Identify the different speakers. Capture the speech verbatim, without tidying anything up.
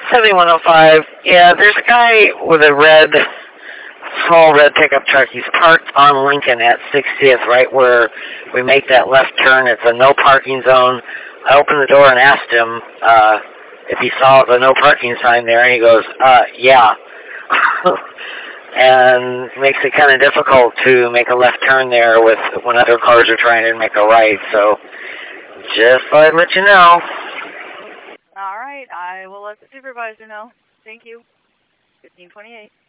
Speaker 1: seventy-one oh five. Yeah, there's a guy with a red, small red pickup truck. He's parked on Lincoln at sixtieth, right where we make that left turn. It's a no parking zone. I opened the door and asked him uh, if he saw the no parking sign there, and he goes, uh, yeah. And makes it kind of difficult to make a left turn there with when other cars are trying to make a right. So just thought I'd let you know.
Speaker 2: All right, I will let the supervisor know. Thank you. fifteen twenty-eight.